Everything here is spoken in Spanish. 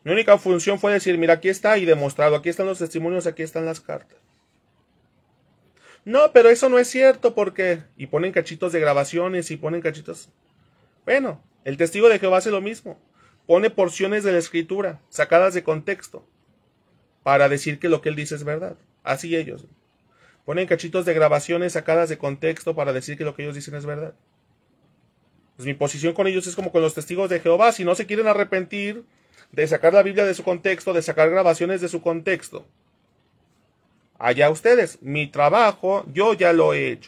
Mi única función fue decir, mira, aquí está y demostrarlo, aquí están los testimonios, aquí están las cartas. No, pero eso no es cierto porque... Y ponen cachitos de grabaciones y ponen cachitos... Bueno, el testigo de Jehová hace lo mismo. Pone porciones de la escritura, sacadas de contexto, para decir que lo que él dice es verdad. Así ellos. Ponen cachitos de grabaciones sacadas de contexto para decir que lo que ellos dicen es verdad. Pues mi posición con ellos es como con los testigos de Jehová. Si no se quieren arrepentir de sacar la Biblia de su contexto, de sacar grabaciones de su contexto, allá ustedes. Mi trabajo, yo ya lo he hecho.